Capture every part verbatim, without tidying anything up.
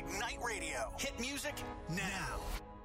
Ignite Radio. Hit music now.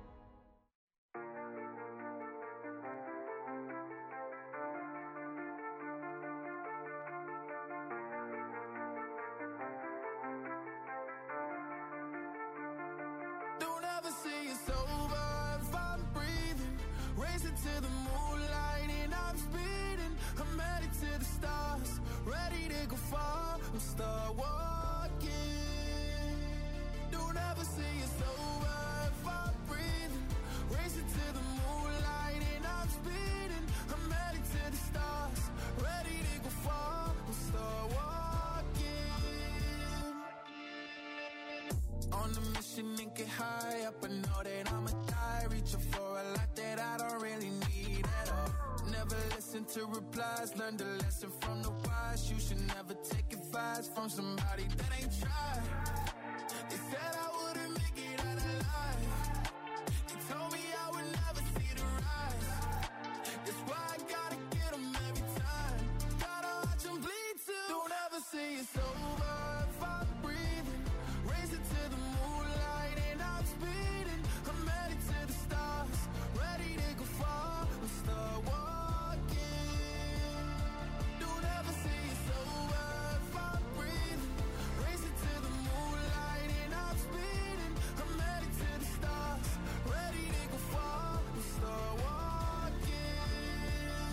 Don't ever say it's over if I'm breathing. Racing to the moonlight and I'm speeding. I'm headed to the stars, ready to go far. I'm start walking. Don't ever say it's over if I'm breathing. Racing to the moonlight and I'm speeding. I'm headed to the stars, ready to go far. I'm start walking. On a mission and get high up, I know that I'ma die. Reaching for a lot that I don't really need at all. Never listen to replies, learn the lesson from the wise. You should never take advice from somebody that ain't tried. They said I wouldn't make it out alive. They told me I would never see the rise. That's why I gotta get them every time. Gotta watch them bleed too. Don't ever say it's over if I'm breathing. Racing to the moonlight and I'm speeding. I'm headed to the stars, ready to go far. I'm start walking. Don't ever say it's over if I'm breathing. Racing to the moonlight and I'm speeding. I'm headed to the stars, ready to go far. I'm start walking.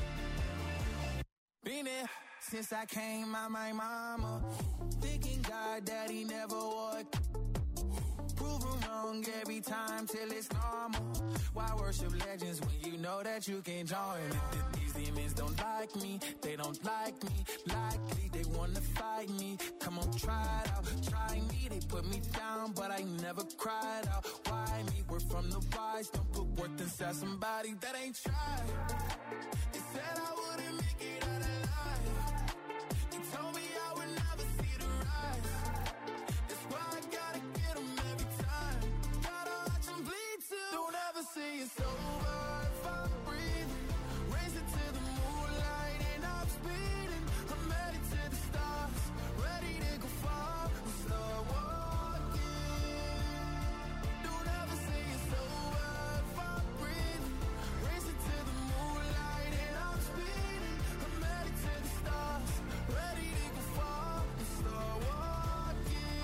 Been there since I came out my mama. Thinking God that he never would. Proven wrong every time till it's normal. Why worship legends when you know that you can join? These demons don't like me, they don't like me. Likely they wanna fight me. Come on, try it out, try me. They put me down, but I never cried out. Why me? We're from the wise. Don't put worth inside somebody that ain't tried. They said I wouldn't make it out alive. They told me I would never see the rise. That's why I gotta get them every time. Gotta watch them bleed too. Don't ever say it's over if I'm breathing. Racing to the moonlight and I'm speeding. I'm headed to the stars, ready to go far. I'm start walking. Don't ever say it's over if I'm breathing. Racing to the moonlight and I'm speeding. I'm headed to the stars, ready to go far. I'm start walking.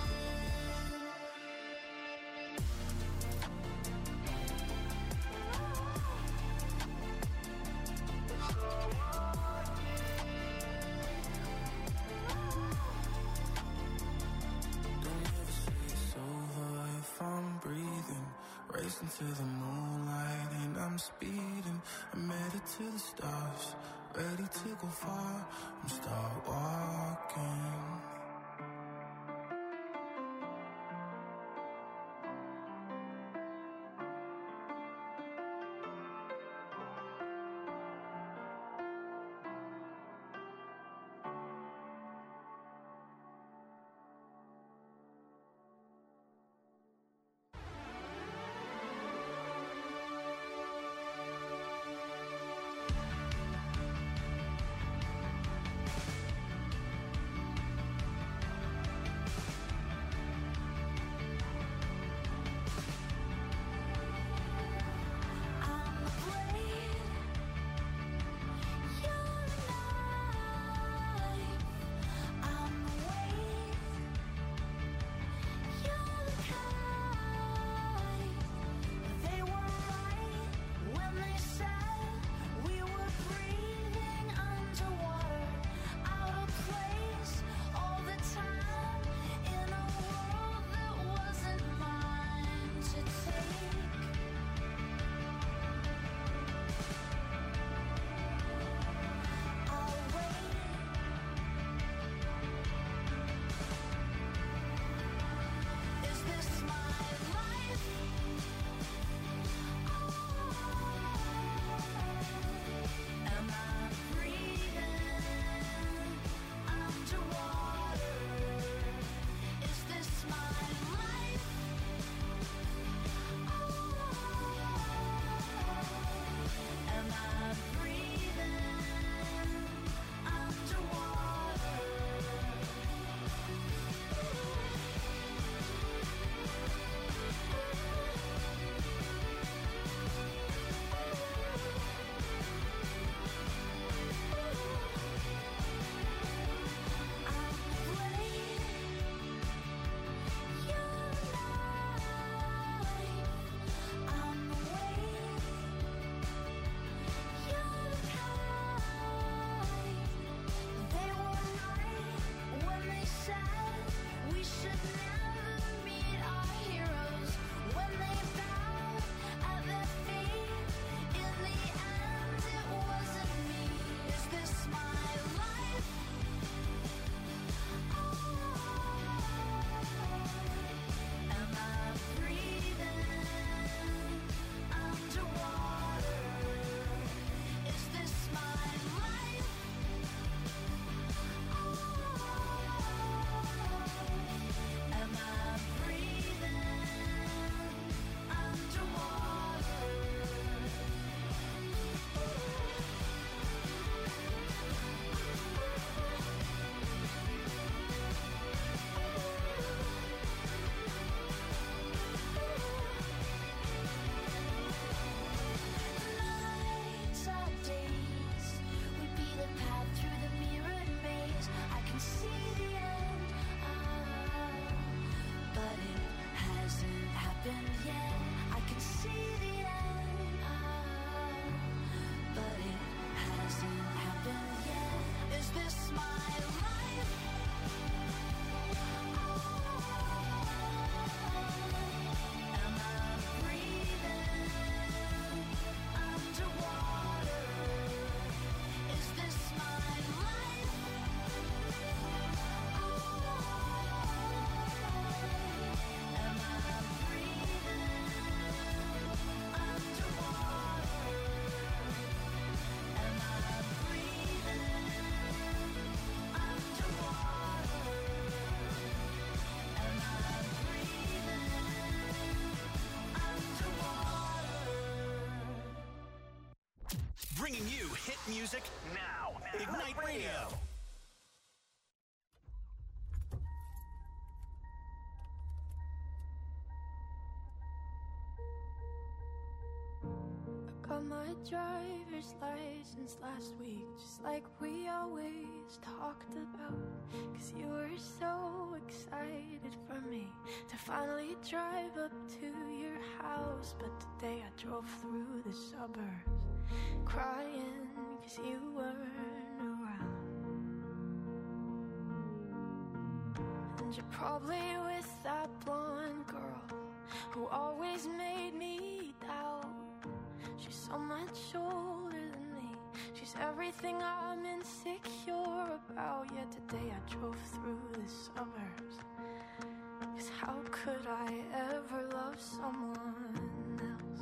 Don't ever say it's over if I'm breathing. Racing to the moonlight and I'm speeding. I'm headed to the stars, ready to go far. I'm start walking. Hit music now. Ignite Radio. Got my driver's license last week, just like we always talked about. Cause you were so excited for me to finally drive up to your house. But today I drove through the suburbs crying cause you weren't around. And you're probably with that blonde girl who always made me doubt. She's so much older than me. She's everything I'm insecure about. Yet today I drove through the suburbs. Cause how could I ever love someone else?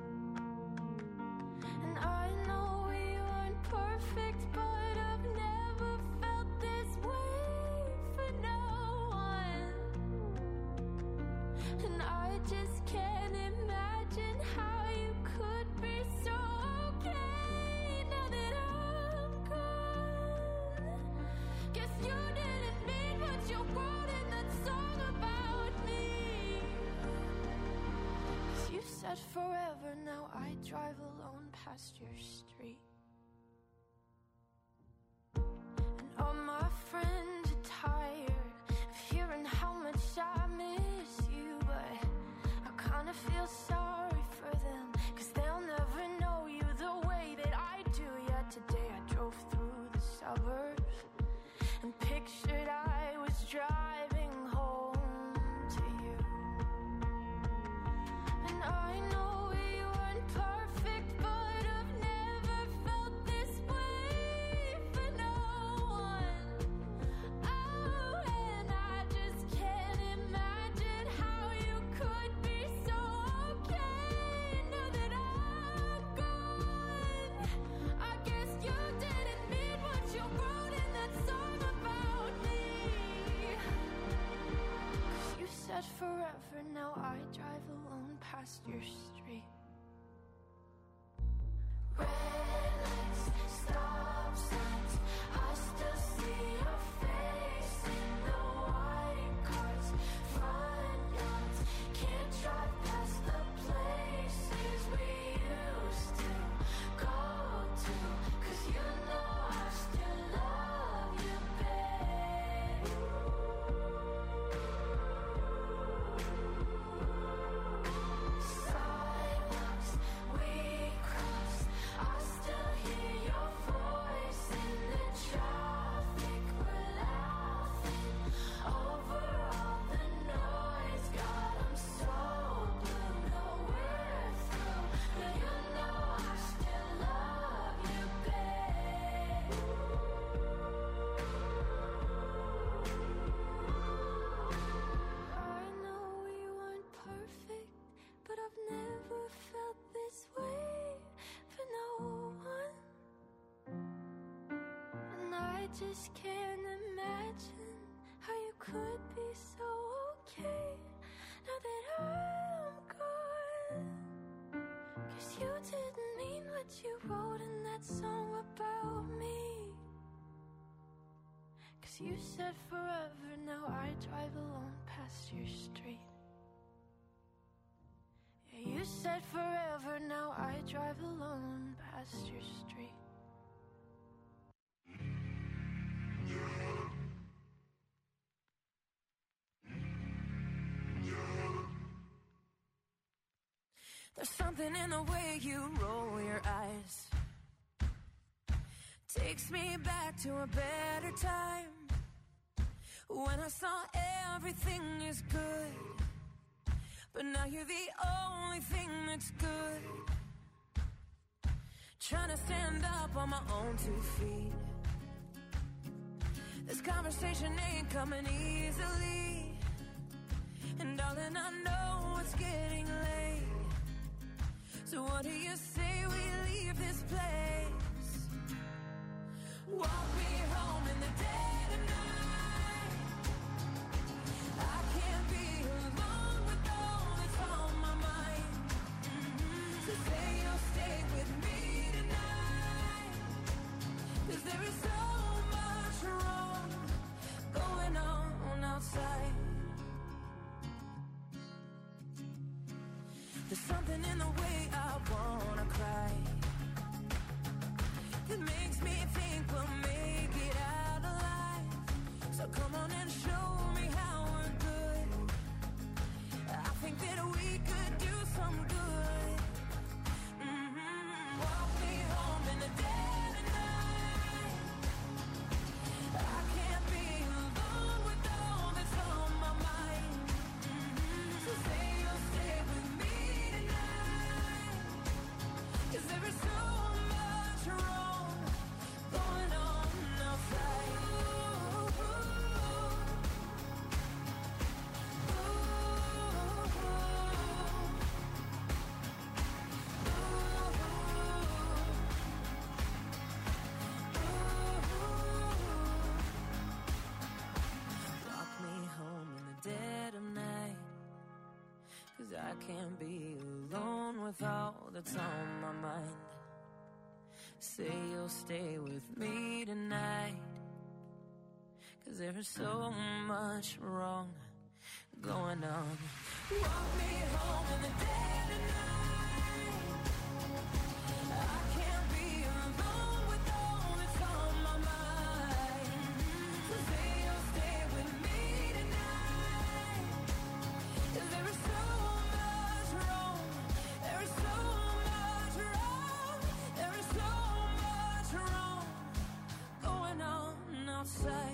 And I know we weren't perfect, but I've never felt this way for no one. And I just can't imagine how you could be so okay now that I'm gone. Guess you didn't mean what you wrote in that song about me. Cause you said forever, now I drive alone past your street. And all my friends are tired of hearing how much I miss you, but I kinda feel sorry for them, cause they'll never know you the way that I do. Yet today I drove through the suburbs and pictured I was driving home to you. And I know we weren't perfect, but I've never felt this way for no one. Oh, and I just can't imagine how you could be so okay now that I'm gone. I guess you didn't mean what you wrote in that song about me. Cause you said forever, now I drive alone past your street. Red lights, stop signs, I still see your face in the white cars, front yards. Can't drive past the places we used to go to. Cause you know I still love you, babe. Sidewalks we cross, I still hear your voice in the traffic. We're laughing over all the noise. God, I'm so blue, no we're through, but you know I still love you, babe. I know we weren't perfect, but I've never felt this way for no one. And I just can't imagine how you could be so okay now that I'm gone. Cause you didn't mean what you wrote in that song about me. Cause you said forever, now I drive alone past your street. Yeah, you said forever, now I drive alone past your street. There's something in the way you roll your eyes, takes me back to a better time, when I saw everything is good, but now you're the only thing that's good. Trying to stand up on my own two feet. This conversation ain't coming easily, and darling, I know it's getting late. So what do you say we leave this place? Walk me home in the dead of night. I can't be alone with all that's on my mind. Mm-hmm. So say you'll stay with me tonight. There's something in the way I wanna cry. It makes me think we'll make it out alive. So come on and show me how we're good. I think that we could do some good. Mm-hmm. Walk me home in the dead of night. I can't be alone with all that's on my mind. Mm-hmm. So say you'll stay with me tonight. 'Cause there is so much wrong going on outside. Ooh, ooh, Walk me home in the dead of night. 'Cause I can't be alone with all that's on my mind. Say you'll stay with me tonight. 'Cause there is so much wrong going on. Walk me home in the dead of night. I can't be alone with all that's on my mind. So say you'll stay with me tonight. 'Cause there is so much wrong. There is so much wrong. There is so much wrong going on outside.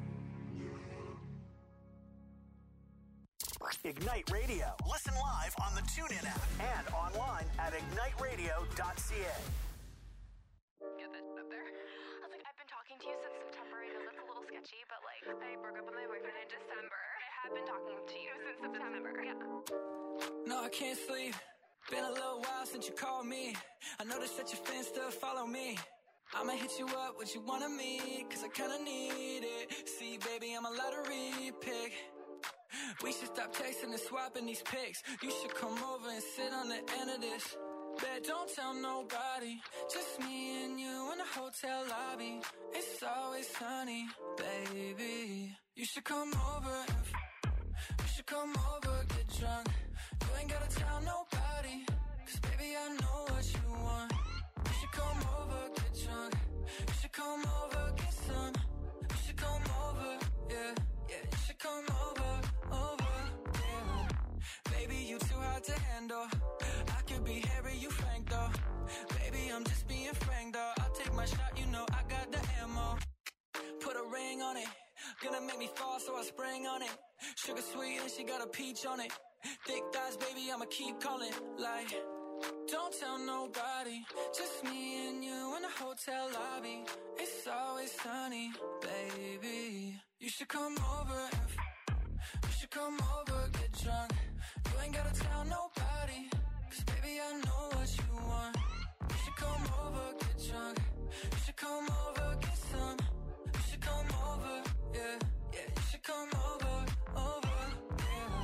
Ignite Radio. Listen live on the TuneIn app and online at ignite radio dot c a. Get that up there. I was like, I've been talking to you since September. I know that's a little sketchy, but like, I broke up with my boyfriend in December. I have been talking to you since September. Yeah. No, I can't sleep. Been a little while since you called me. I noticed that your fans still follow me. I'ma hit you up, what you want of me, 'cause I kinda need it. See, baby, I'm a lottery pick. We should stop texting and swapping these pics. You should come over and sit on the end of this. Bet don't tell nobody, just me and you in the hotel lobby. It's always sunny, baby. You should come over and f- you should come over, get drunk. You ain't gotta tell nobody, 'cause baby I know what you want. You should come over, get drunk. You should come over, get some. You should come over, yeah, yeah. You should come over, over, yeah. Baby, you too hard to handle. I could be Harry, you Frank though. Baby, I'm just being frank though. I'll take my shot, you know I got the ammo. Put a ring on it. Gonna make me fall, so I spring on it. Sugar sweet and she got a peach on it. Thick thighs, baby, I'ma keep calling. Like, don't tell nobody, just me and you in the hotel lobby. It's always sunny, baby. You should come over and f- you should come over, get drunk. You ain't gotta tell nobody, 'cause baby I know what you want. You should come over, get drunk. You should come over, get some. You should come over, yeah, yeah. You should come over, over, yeah.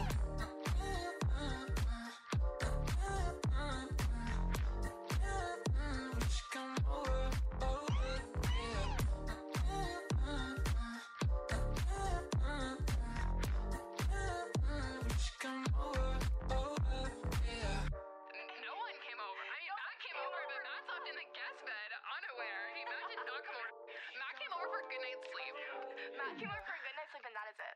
You should come over, over, yeah. You should come over, over, yeah. No one came over. I mean, Matt came over, but Matt slept in the guest bed, unaware. He, Matt did not come over. Matt came over for a good night's sleep. Matt came over for a good night's sleep, and that is it.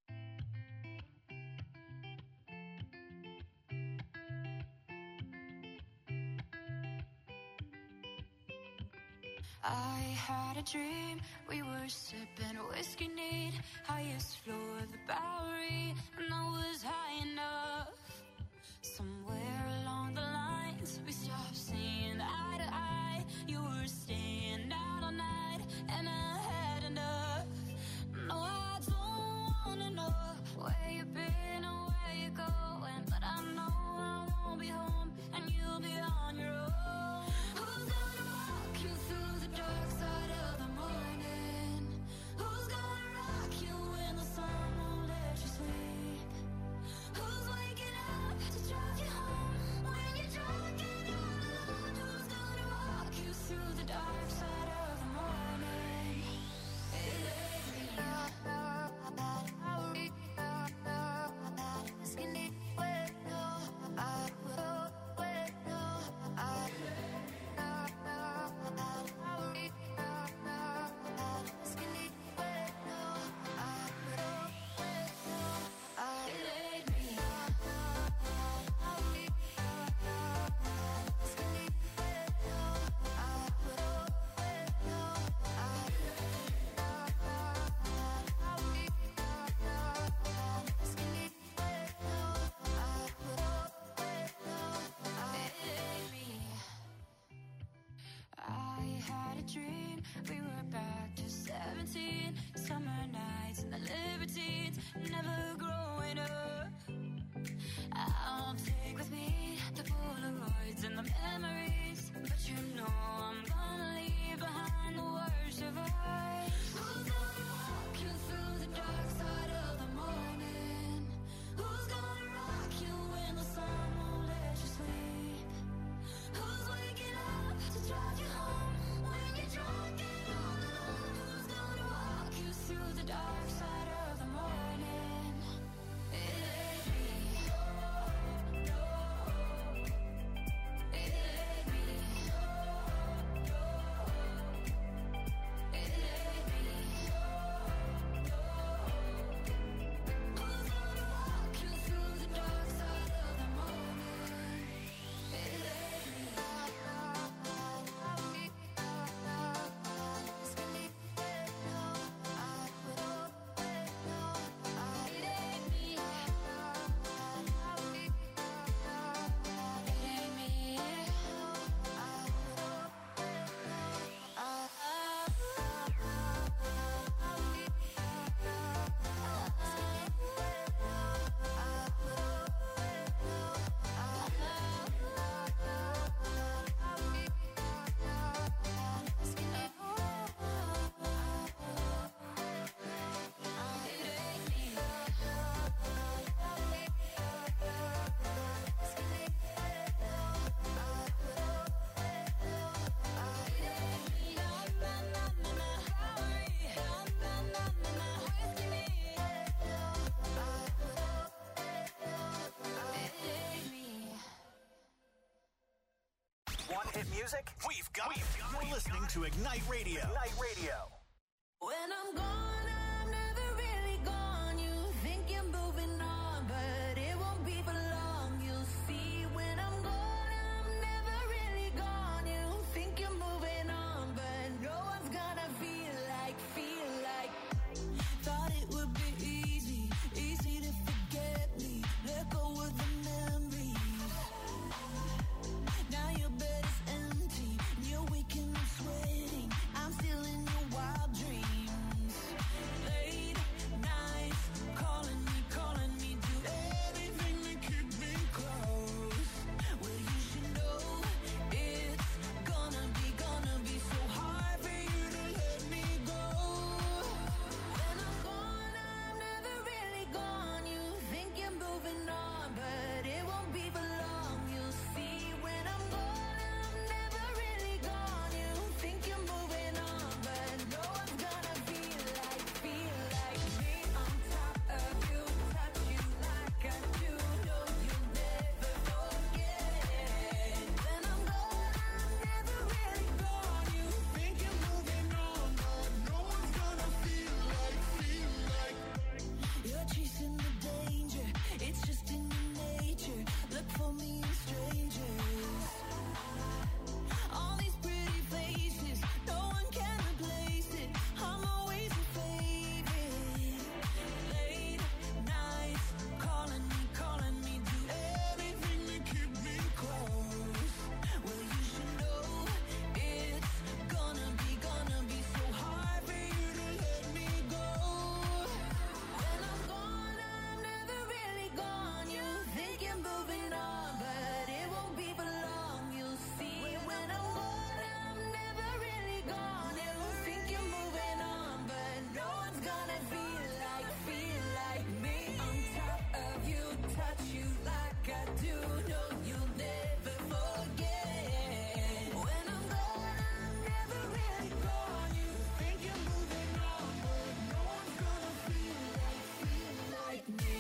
I had a dream, we were sipping whiskey neat, highest floor of the Bowery, and I was high enough. Somewhere along the lines, we stopped seeing eye to eye. You were staying out all night, and I had enough. No, I don't wanna know where you've been or where you're going, but I know I won't be home, and you'll be on your own. Who's gonna walk you through the dark side of the morning? Who's gonna rock hit music? We've got it. You're listening to Ignite Radio. Ignite Radio. When I'm gone, I'm never really gone. You think you're moving on, but it won't be for long. You'll see when I'm gone, I'm never really gone. You think you're moving on, but no one's gonna feel like, feel like. Thought it would be easy, easy to forget me. Let go of the memories. Now your bed is empty, you're waking up sweating. I'm still in your wild dreams. Late nights, calling me, calling me, do everything to keep me close. Well, you should know it's gonna be, gonna be so hard for you to let me go. When I'm gone, I'm never really gone. You think you're moving on, but it won't be for long. You'll see when I'm gone, I'm never really gone. You think you're moving on, but no one's gonna feel like, feel like me on top of you, touch you like I do. No, you'll never forget. When I'm gone, I'm never really gone. You think you're moving on, but no one's gonna feel like, feel like. You're chasing the danger, it's just in your nature. Look for me in strangers. All these pretty faces, no one can replace it. I'm always your favorite. Late nights, calling me, calling me, do everything to keep me close. Well, you should know it's gonna be, gonna be so hard for you to let me go. When I'm gone, I'm never really gone. You think you're moving on, but it won't be for long. You'll see when I'm gone, I'm never really gone. You think you're moving on, but no one's gonna feel like, feel like me on top of you, touch you like I do. No, you'll never forget. When I'm gone, I'm never really gone. You think you're moving on, but no one's gonna feel like, feel like me.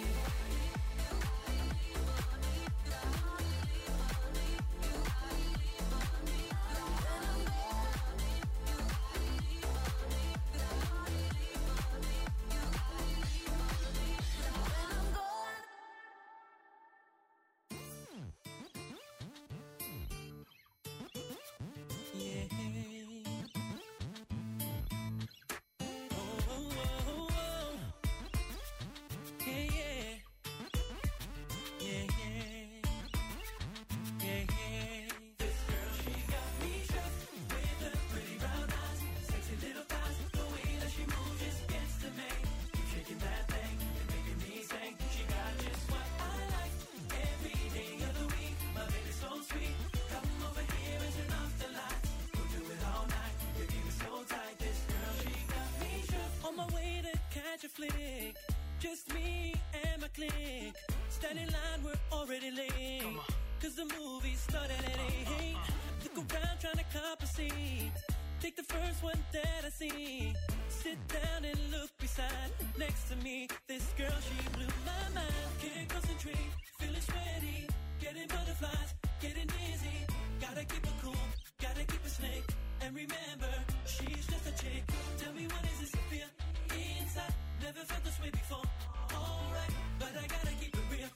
On my way to catch a flick, just me and my clique. Standing in line, we're already late. Cause the movie started at eight. Look around trying to cop a seat. Take the first one that I see. Sit down and look beside. Next to me, this girl, she blew my mind. Can't concentrate, feeling sweaty. Getting butterflies, getting dizzy. Gotta keep it cool, gotta keep it slick. And remember, she's just a chick. Tell me what is this I feel inside? Never felt this way before. Alright, but I gotta keep it real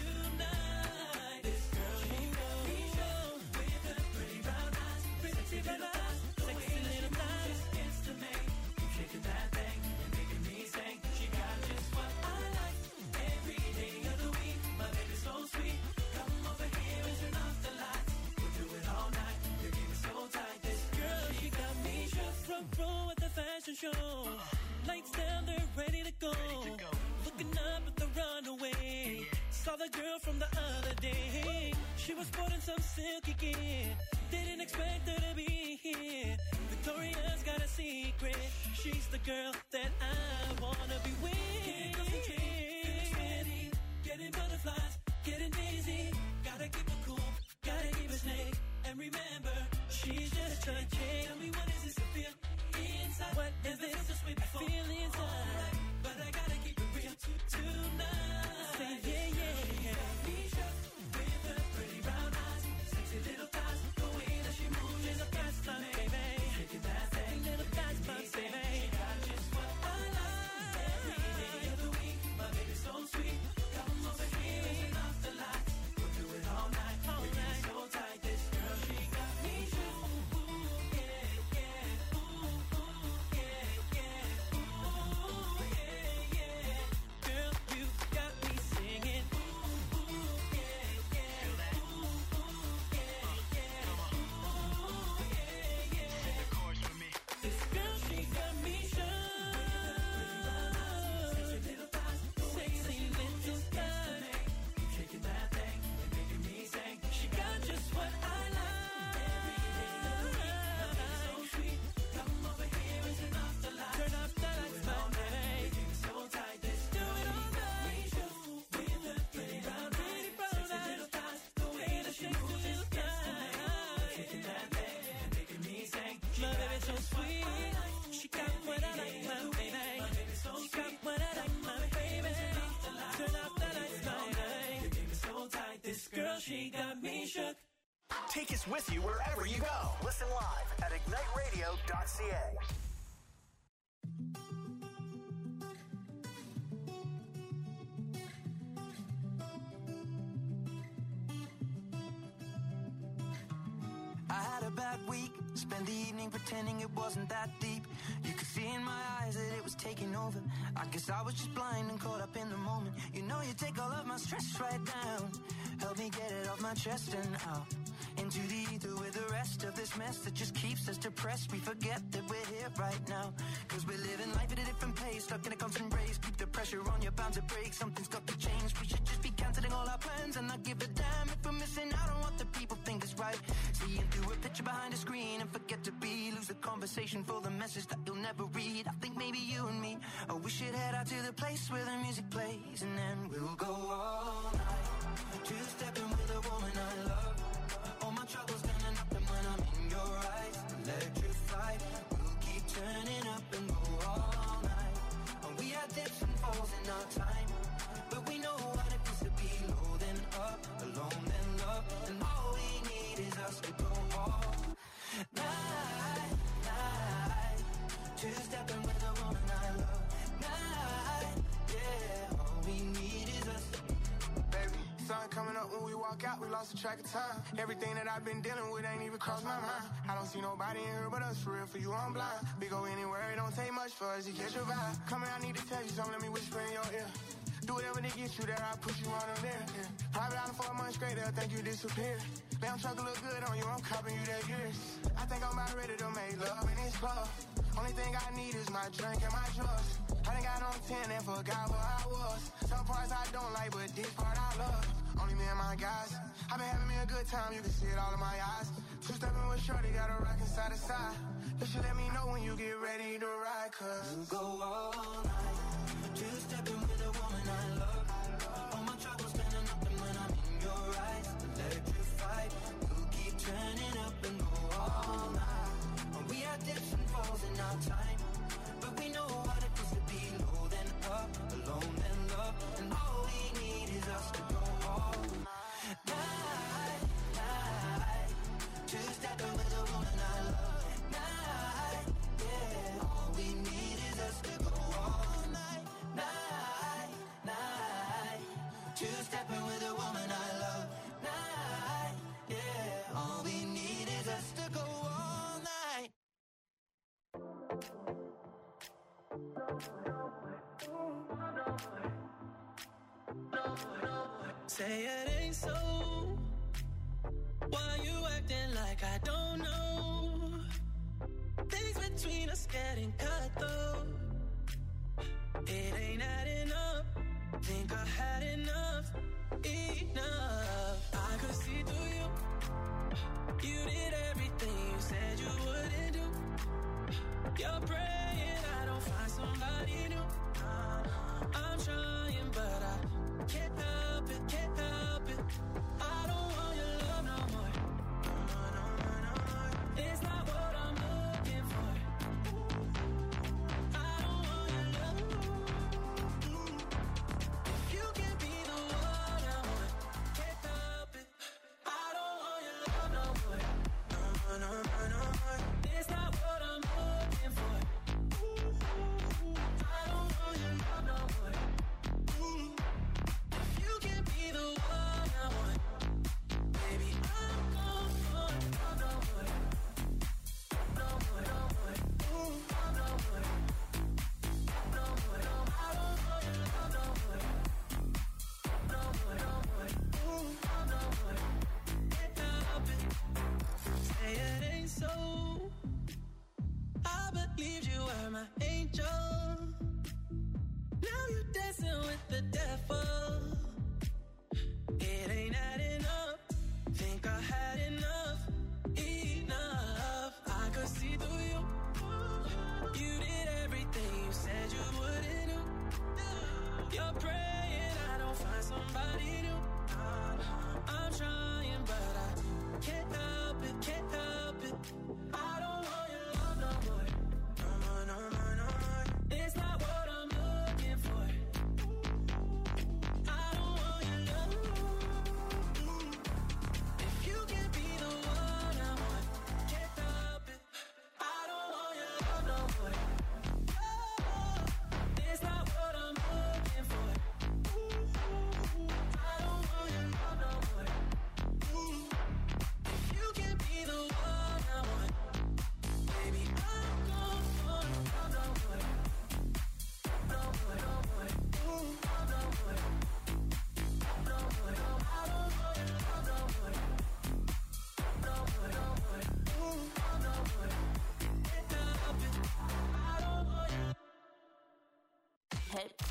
tonight. This girl, she got me show with her pretty brown eyes, pretty brown eyes, sexy little thighs. Gets to me, keep shaking that thing and making me sing. She got just what I like every day of the week. My baby's so sweet. Come over here and turn off the lights. We'll do it all night. Your game is so tight. This girl, she got me shook. Front row at the fashion show. Lights down, they're ready to go. Looking up at the runaway. Saw the girl from the other day. She was sporting some silky gear. Didn't expect her to be here. Victoria's got a secret. She's the girl that I wanna be with. Can't concentrate, feeling sweaty. Getting butterflies, getting dizzy. Gotta keep it cool, gotta keep it slick. And remember, she's just a chick. Tell me what is this I feel inside? What is this I feel inside? But I gotta keep it real tonight. Say yeah, yeah, yeah. With her pretty brown eyes, sexy little thighs, the way that she Take us with you wherever you go. Listen live at ignite radio dot c a. I had a bad week, spent the evening pretending it wasn't that deep. You could see in my eyes that it was taking over. I guess I was just blind and caught up in the moment. You know you take all of my stress right down. Help me get it off my chest and out into the ether with the rest of this mess that just keeps us depressed. We forget that we're here right now, cause we're living life at a different pace, stuck in a constant race. Keep the pressure on, you're bound to break. Something's got to change. We should just be cancelling all our plans and not give a damn if we're missing out on what the people think is right. Seeing through a picture behind a screen and forget to be, lose the conversation for the message that you'll never read. I think maybe you and me, oh, we should head out to the place where the music plays, and then we'll go all night, two-stepping with a woman I love. All my troubles standing up, and when I'm in your eyes, electrified, we'll keep turning up and go all night. And we had dips and falls in our time, but we know what it feels to be low then up, alone then love, and all we need is us to go all night, night, two-stepping with a woman I love, night, yeah, all we need is us. Baby, sun coming up when we walk out, we lost the track of time. Everything that I've been dealing with ain't even crossed my mind. I don't see nobody in here but us, for real, for you I'm blind. We go anywhere, it don't take much for us to catch your vibe. Come here, I need to tell you something, let me whisper in your ear. Do whatever to get you there, I push you on them there. Yeah. Private island for a month straight, they'll think you disappeared. Damn truck look good on you, I'm copping you that years. I think I'm about ready to make love in this club. Only thing I need is my drink and my drugs. I done got on ten and forgot where I was. Some parts I don't like, but this part I love. Only me and my guys. I've been having me a good time, you can see it all in my eyes. Two-stepping with shorty, got a rockin' side to side. You should let me know when you get ready to ride, cause we'll go all night, two-stepping with a woman I love. All my troubles standing up, and when I'm in your eyes, electrified, we'll keep turning up and go all night. And we had dips and falls in our time, but we know what it is to be low then up, alone then love, and all we need is us to go all night, night, two-stepping with a woman I love, night, yeah, all we need is us to go all night, night, night, two-stepping with a woman I love, night, yeah, all we need is us to go all night. Say it ain't so. Why you acting like I don't know? Things between us getting cut though. It ain't adding up. Think I had enough, enough. I could see through you. You did everything you said you wouldn't do. You're praying I don't find somebody new. I'm trying, but I can't help it, can't help it. I don't want your love no more. No, no, no, no, no. It's not what I'm looking for. I don't want your love. If you can be the one I want, can't help it. I don't want your love no more. No, no, no, no, no. It's not what I'm looking for. I don't want your love no more. If you can be the one I want, baby, I'm gone for love no more. No more, no more. Love no more. No more, no more. I don't want your love no more. No more, no more. Love no more. Can't help it. Say it ain't so. I believed you were my angel. Now you dancing with the devil. It ain't adding up. Think I had enough, enough. I could see through you. You did everything you said you wouldn't do. You're praying I don't find somebody new. I'm trying, but I can't help it, can't help it. I don't want your love no more. No more, no more, no more. It's not what I'm looking for. I don't want your love. If you can be the one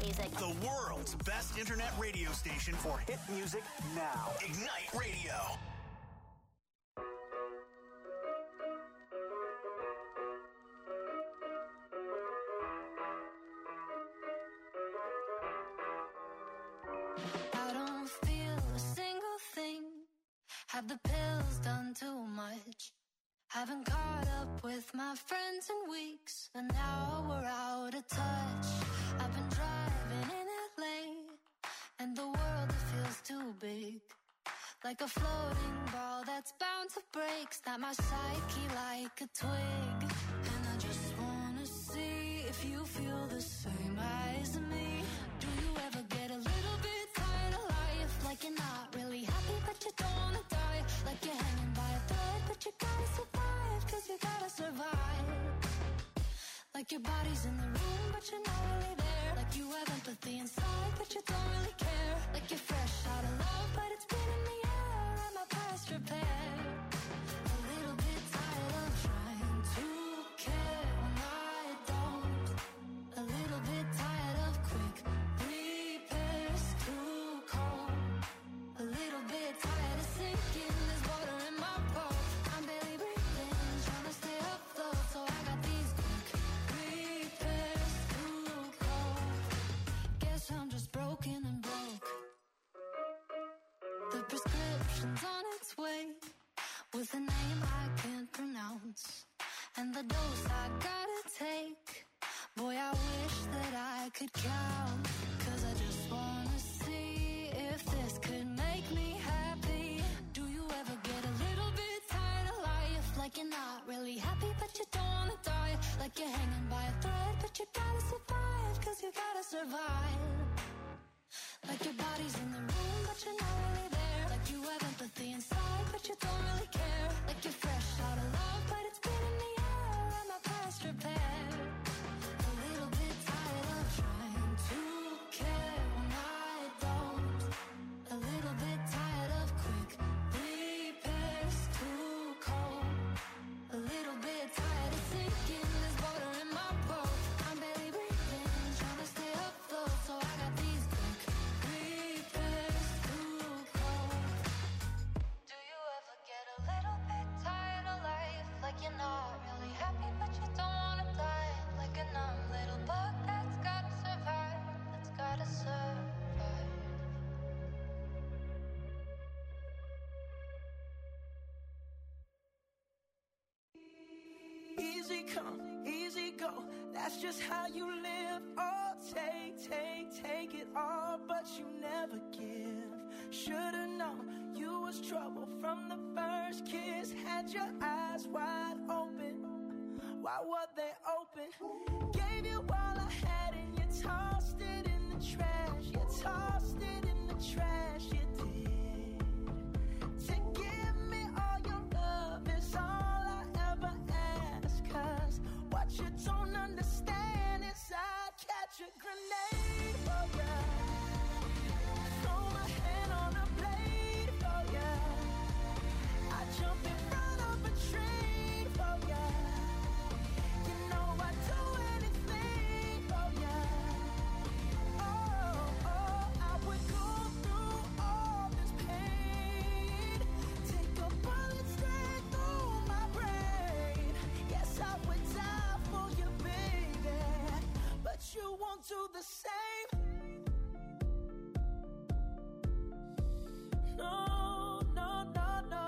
music. The world's best internet radio station for hit music now. Ignite Radio. I don't feel a single thing. Have the pills done too much? Haven't caught up with my friends in weeks, and now we're out of touch. I've been driving in L A, and the world, it feels too big. Like a floating ball that's bound to break. Snap my psyche like a twig. And I just wanna see if you feel the same as me. Do you ever get a little bit tired of life? Like you're not really happy but you don't wanna die. Like you're hanging by a thread but you gotta survive, cause you gotta survive. Like your body's in the room but you're not really there. Like you have empathy inside but you don't really care. Like you're fresh out of love but it's been in the air and my past repair. A little bit tired of trying to care when I don't. A little bit tired of quick repairs, too cold. A little bit tired of sinking, there's water in my boat. I'm barely breathing, trying to stay afloat. So I got these quick repairs, too cold. Guess I'm just broken and broke. The prescription's on its way, with a name I can't pronounce, and the dose I gotta take. Boy, I wish that I could count, cause I just wanna see if this could make me happy. Do you ever get a little bit tired of life? Like you're not really happy but you don't wanna die. Like you're hanging by a thread but you gotta survive, cause you gotta survive. Like your body's in the room but you're not really there. Like you have empathy inside but you don't really care. Like you're fresh out of love but it's been in the air and my past repair. A little bit tired of trying to care when I don't. A little bit tired of quick repairs, too cold. A little bit tired of sinking, there's water in my boat. I'm barely breathing, trying to stay afloat. So I got these quick repairs, too cold. Do you ever get a little bit tired of life? Like you're not really happy but you don't wanna die. Like a numb little bug that's gotta survive, that's gotta survive. Easy come, easy go, that's just how you live. Oh, take, take, take it all, but you never give. Should've known you was trouble from the first kiss. Had your eyes wide open, why were they open? Gave you all I had and you tossed it in the trash. You tossed it in the trash, you did. To give me all your love is all I ever ask. Cause what you don't understand is I'd catch a grenade for ya. Throw my hand on a blade for ya. I'd jump in front of a train for ya. You know I'd do anything for ya. Oh, oh, I would go through all this pain. Take a bullet straight through my brain. Yes, I would die for you, baby, but you won't do the same. No, no, no, no.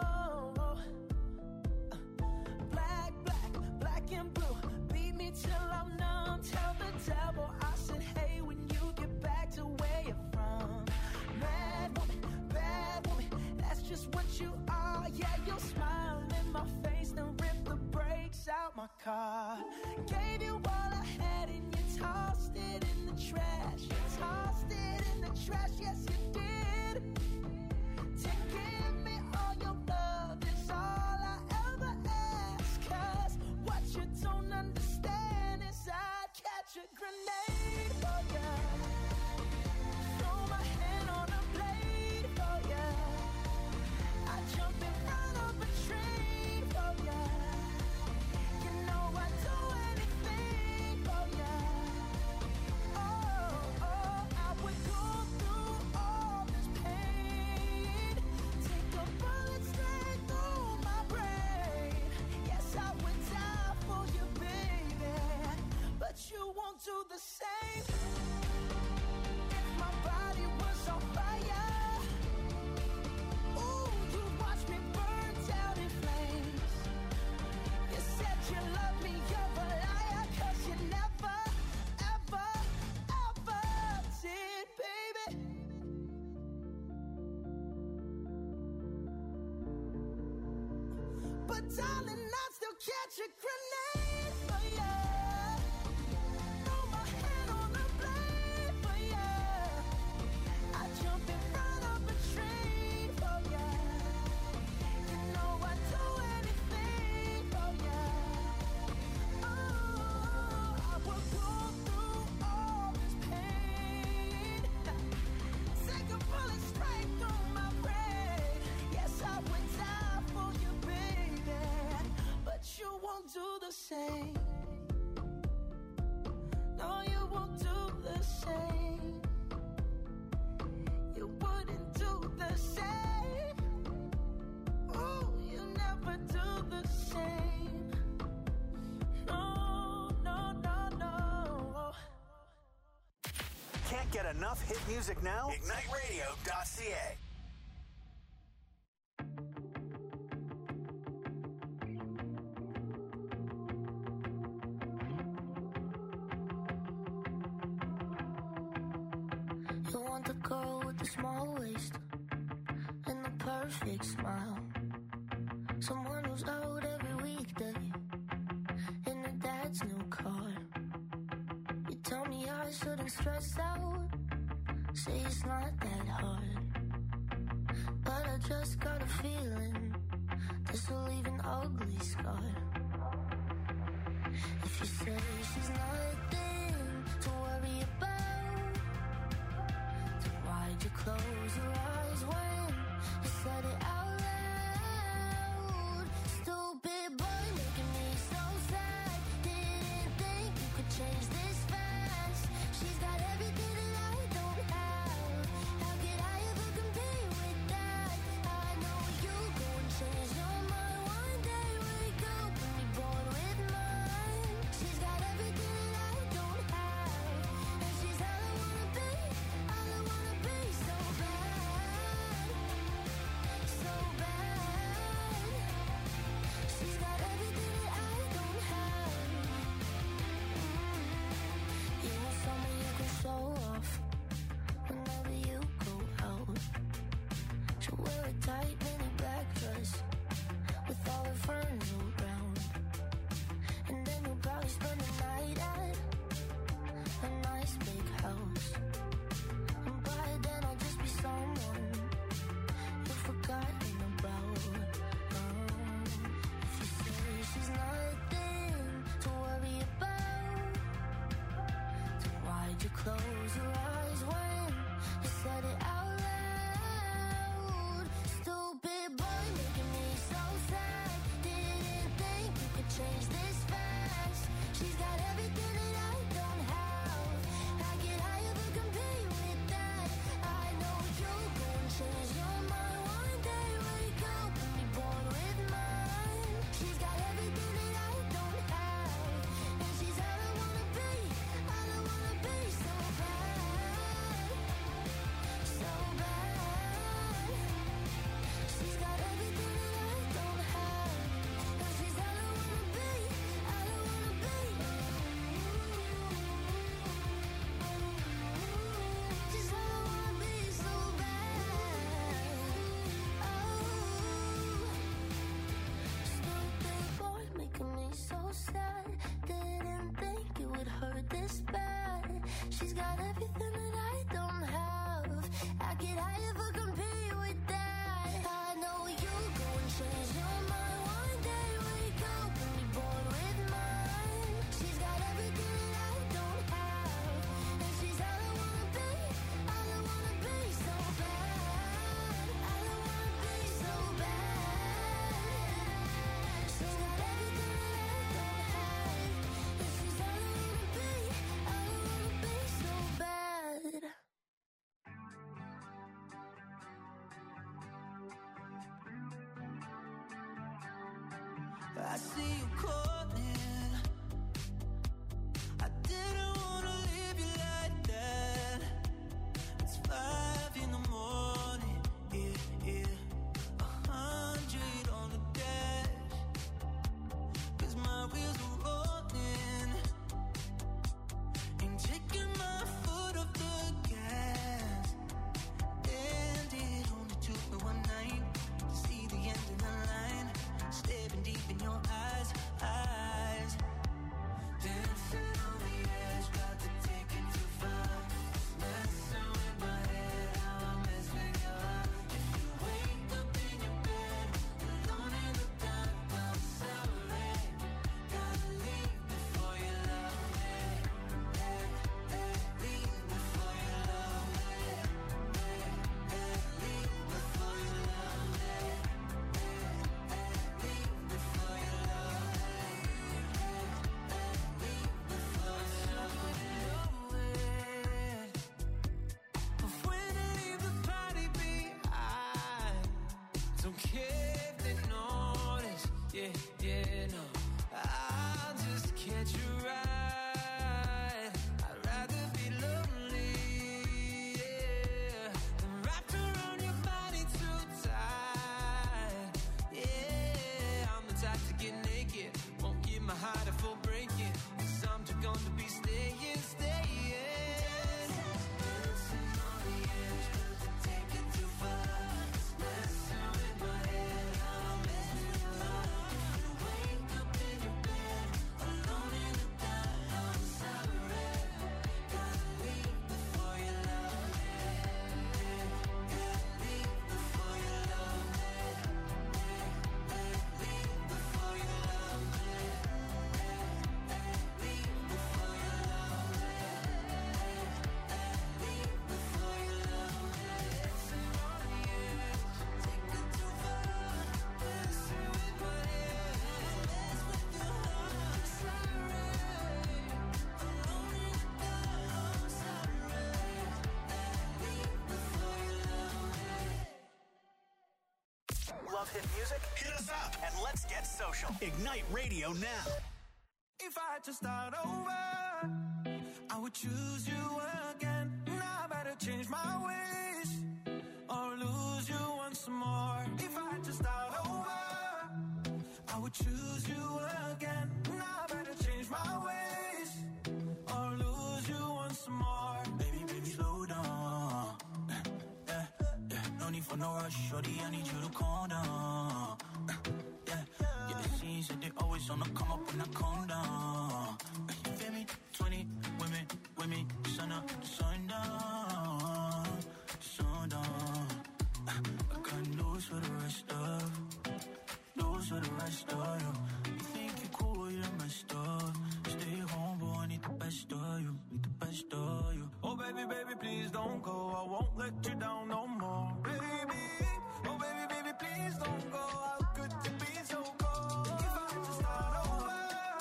Black, black, black and blue. Beat me till I'm numb. Tell the devil I said, hey, when you get back to where you're from. Mad woman, bad woman, that's just what you are. Yeah, you'll smile in my face, then rip the brakes out my car. Gave you all I had and you tossed it in the trash. You tossed it in the trash, yes you did. To give me all your love is all I ever ask. Cause what you don't understand is I'd catch a grenade for ya. Throw my hand on a blade for ya. I'd jump in front of a train for ya. You know I'd do anything for ya. Oh, oh, do the same. If my body was on fire, ooh, you watch me burn down in flames. You said you love me, you're a liar, 'cause you never, ever, ever did, baby. But darling, I still catch a grenade for you. Throw my hand on the blade for you. I jump in front of a train for you. You know I'd do anything for you. Oh, I would go through all this pain. Take a bullet straight through my brain. Yes, I would die for you, baby. But you won't do the same. No, you won't do the same. You wouldn't do the same. Oh, you never do the same. No, no, no, no. Can't get enough hit music now? ignite radio dot c a. You want the girl with the small waist and the perfect smile. Someone who's out every weekday in her dad's new car. You tell me I shouldn't stress out, say it's not that hard. But I just got a feeling this will leave an ugly scar. If you say she's nothing to worry about, then why'd you close your eyes when you said it out loud? Stupid boy making me so sad. Didn't think you could change this fast. She's got everything that I don't have. How could I ever compete with that? I know you go and change your mind one day. Wake up and be bored with mine. She's got everything that I don't have, and she's all I wanna be, all I wanna be. So bad, so bad. She's got everything that I don't have. You want someone you can show off whenever you go out. She'll wear a tight mini black dress with all her friends around, and then you'll probably spend the night at a nice big house. And by then I'll just be someone you've forgotten about. Um, if you say she's nothing to worry about, then why'd you close your eyes when you said it out loud? Stupid boy making me so sad. Didn't think you could change this fast. She's got everything that I don't have. How could I ever compete with that? I know you'll go and change your mind one day. Wake up and be bored with mine. She's got everything that I don't have, and she's all I wanna be, all I wanna be. So bad, so bad. She's got everything that I don't have, and she's all I wanna be, all I wanna be. She's all I wanna be, so bad. Oh, stupid boy making me so sad. Didn't think it would hurt this bad. She's got everything that I don't have. How could I ever compete with that? I know you'll go and change your mind one day. Wake up and be bored with mine. She's got everything that I don't have, and she's all I wanna be, all I wanna be. So bad, all I wanna be. So bad. She's got everything that I don't have, and she's all I wanna be, all I wanna be. So bad. I see you calling. I didn't wanna yeah, yeah, no. I'll just catch you right. I'd rather be lonely, yeah, than wrapped around your body too tight. Yeah, I'm the type to get naked, won't give my heart a full breaking, 'cause I'm just gonna be staying, staying. Dancing on the edge, but take it too far. Messing with my head, I'm messing with your heart. You wake up in your bed, alone in the dark. I'm sorry, gotta leave before you love me. Gotta leave before you love me. Leave before you love me. Leave before you love me. Leave before you love me. Dancing on the edge, take it too far. Messing with my head, mess with your heart. Sorry, alone in the dark. I'm sorry. Leave before you love me. Love hit music? Hit us up and let's get social. Ignite Radio now. If I had to start over, I would choose you again. Now I better change my ways or lose you once more. If I had to start over, I would choose you again. Now I better change my ways or lose you once more. Baby, baby, slow down. Yeah, yeah, no need for no rush, shorty, I need you to calm down. Yeah, yeah, it seems that they always on the come up when I calm down. You feel me? twenty women with me, sun up, sun down, sun down. I got news for the rest of, news for the rest of you. You think you're cool, you're messed up. Stay home, boy, I need the best of you, need the best of you. Oh baby, baby, please don't go, I won't let you down no more. Baby, oh baby, baby, please don't go. How could you be so cold? If I had to start over,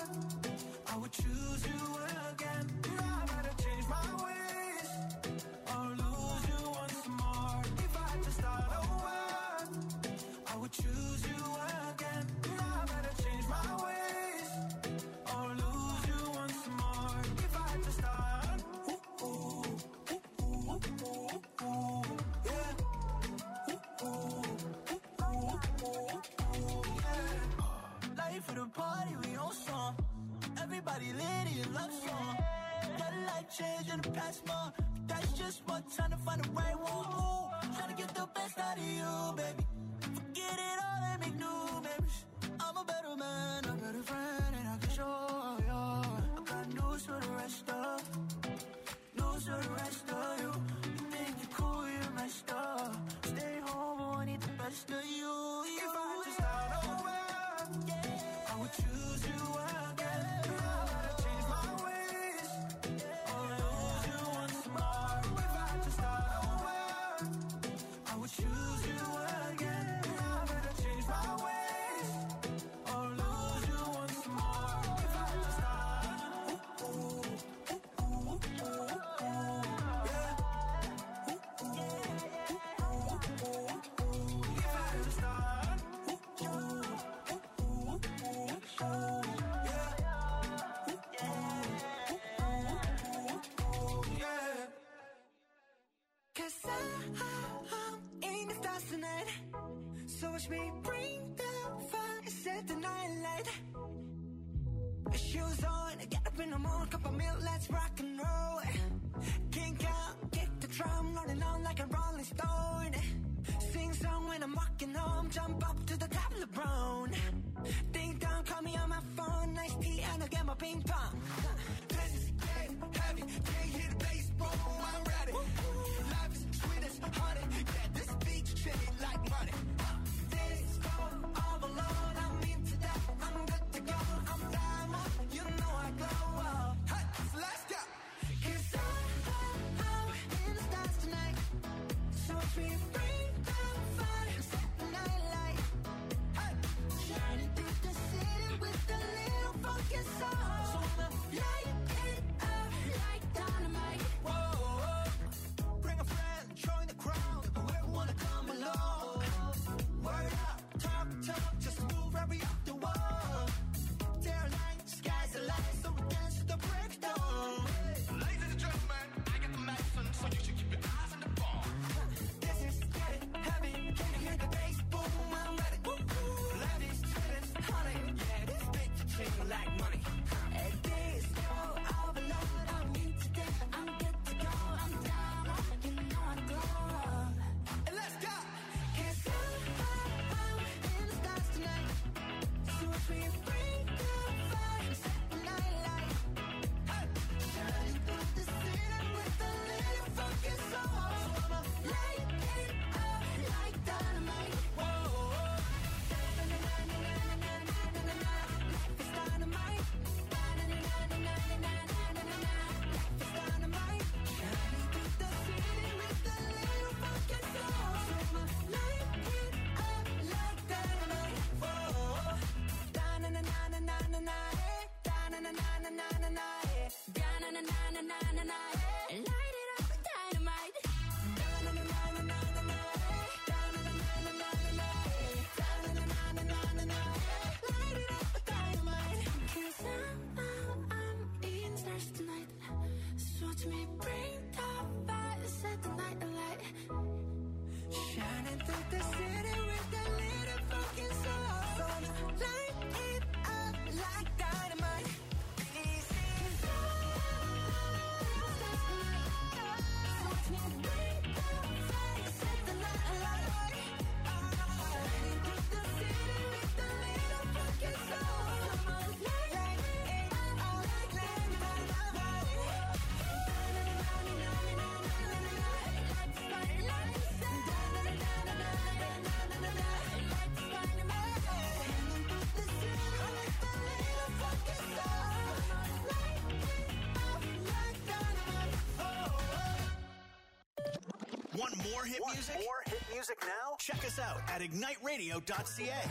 I would choose you again. Now I better change my ways or lose you once more. If I had to start over, I would choose you again. Now I better change my ways or lose you once more. If I had to start, ooh, ooh, ooh, ooh, ooh, ooh, yeah. Ooh, ooh, ooh, ooh, ooh, yeah. Life for the party, we on song. Everybody lit in love song. Got a life change in the past month. That's just what time to find the right one. Ooh, trying to get the best out of you, baby. Forget it all and make new memories. I'm a better man, a better friend, and I can show you. I got news for the rest of, news for the rest of you. You think you're cool, you're messed up. Stay home, I need the best of you. If I had to start over, I would choose you again. Now I gotta change my ways or lose you once more. If I had to start over, I would choose you again. Now I gotta change my ways or lose you once more. If I had to start, ooh, ooh, ooh, ooh, ooh, yeah. Ooh, ooh, ooh, ooh, ooh. If I had to start, ooh, ooh, ooh, ooh, ooh, yeah. Yeah. 'Cause I, I'm in the stars tonight. So watch me bring the fire and set the night light. Shoes on, get up in the morning, cup of milk, let's rock and roll. Kink out, kick the drum, rolling on like a rolling stone. Sing song when I'm walking home, jump up to the top of the brown. Ding dong, call me on my phone, nice tea and I'll get my ping pong. This is game heavy, can't hear the bass, boom, I'm ready. Life is sweet as honey, yeah, this beach chilly like money. This go all alone, I'm into that, I'm good to go, I'm diamond, you know I glow up. Hey, so let's go. 'Cause I, I, I'm in the stars tonight. So watch me bring the fire, set the night light. Hey, shining through the city with a little funky soul. So when the Want more hit Want music? more hit music now? Check us out at ignite radio dot c a.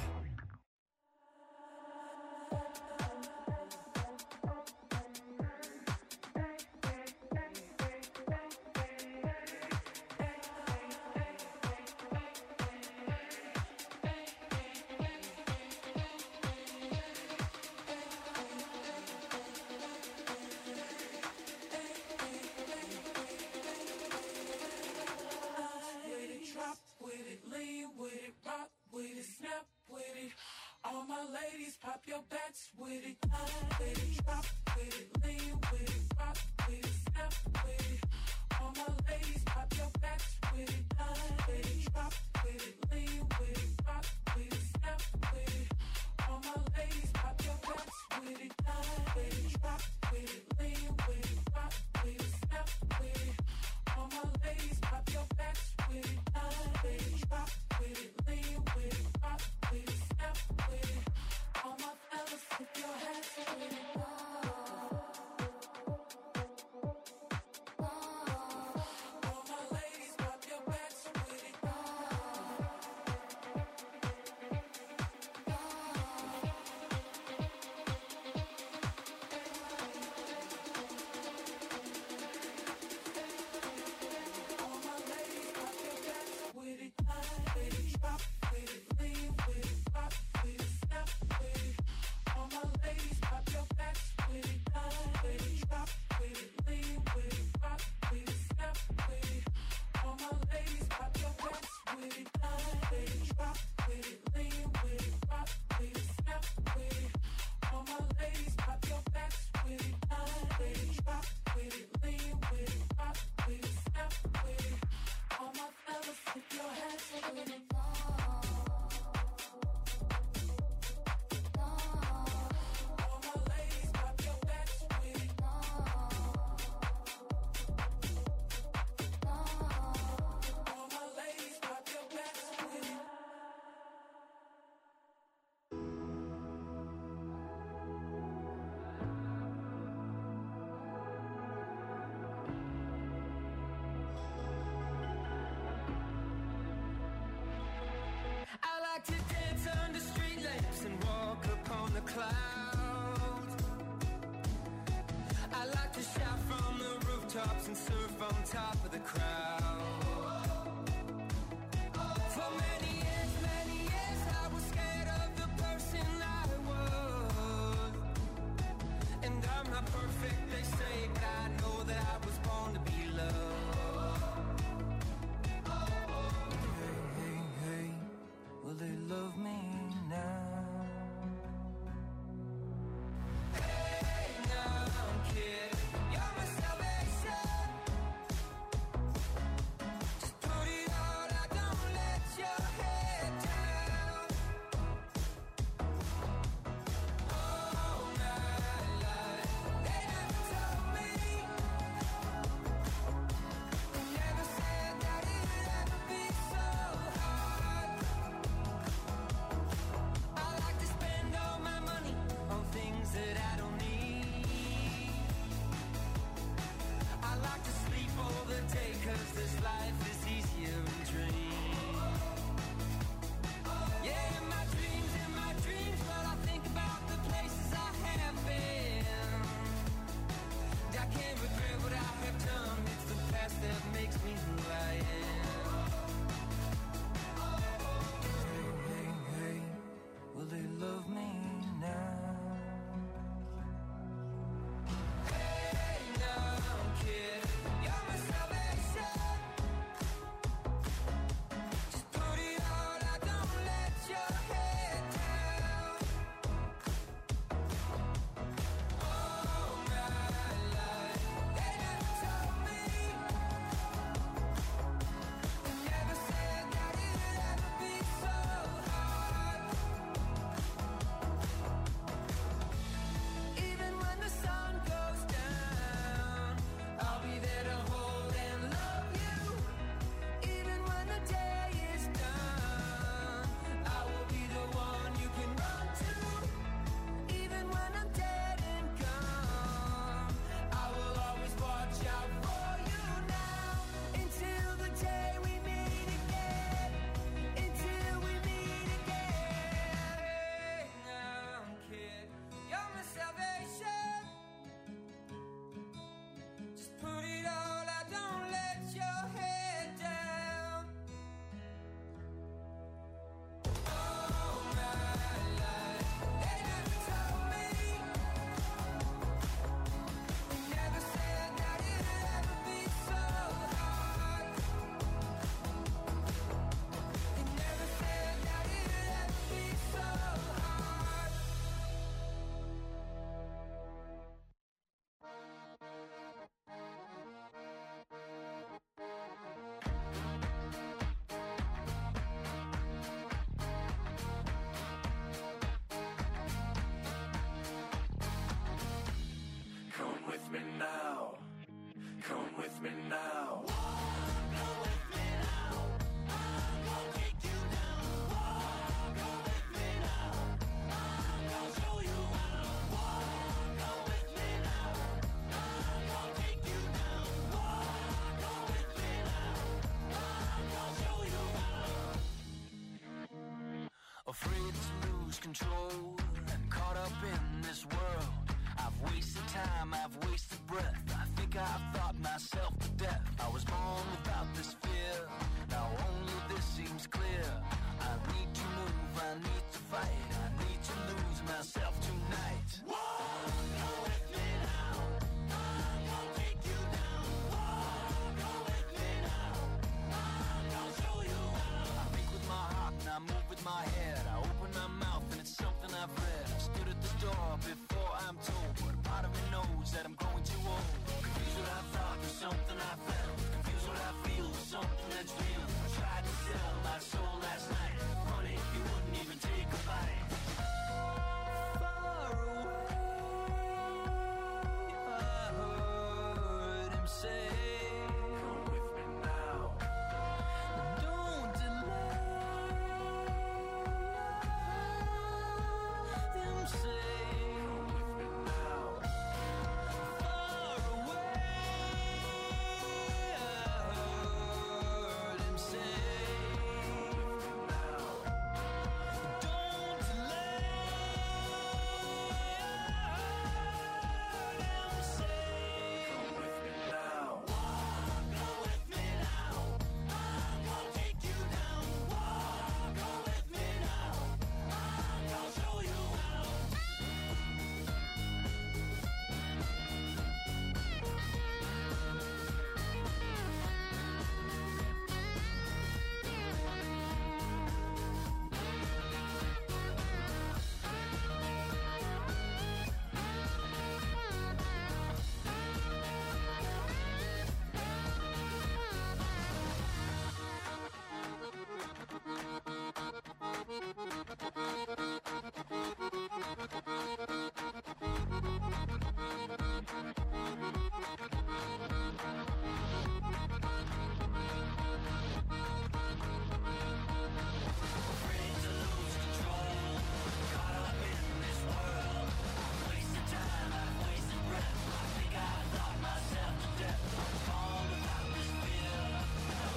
Pop your backs with it, with it, drop with it, lean with it, rock with it, snap with it. All my ladies, pop your backs with it, with it, drop with it, lean with it, rock with it, snap with it. All my ladies, pop your backs with it, with it, drop with it, lean with it, rock with it, snap with it. All my ladies, pop your backs with it, with it, drop with it, lean with it, rock with it, snap with it. All my fellas, put your hands with it. All my ladies, pop your backs with it. All my ladies, pop your backs with it. With it, drop with it, lean with it, rock with it, snap with it. All my ladies, pop your backs with it. With it, drop with it, lean with it, rock with it, snap with it. All my ladies, pop your backs with it. With it, drop with it, lean with it, rock with it, snap with it. All my ladies, pop your backs with it. With it, drop with it, lean with it, rock with it, snap with it. All my fellas, put your hands with it. All my ladies, pop your backs with it. All my ladies, pop your backs with it. I like to dance under street lamps and walk upon the clouds. I like to shout from the rooftops and surf on top of the crowd. For many years, many years, I was scared of the person I was. And I'm not perfect, they say, but I know that I was born to be loved. Hey, hey, hey, will they love me now? Hey, now, kid, you're my salvation. Just put it all out, don't let your head down. All night life, they never told me. They never said that it'd ever be so hard. I like to spend all my money on things that I don't need. I like to sleep all the day, cause this life is easier in dreams. Yeah, in my dreams, in my dreams, well, I think about the places I have been. And I can't regret what I have done, it's the past that makes me who I am. Hey, hey, hey, will they love me now? Hey, now, kid, you're my salvation. Just put it all out, don't let your head down. All night life, they never told me. me now. Afraid to lose control and caught up in this world. I've wasted time, I've wasted breath. I think I've thought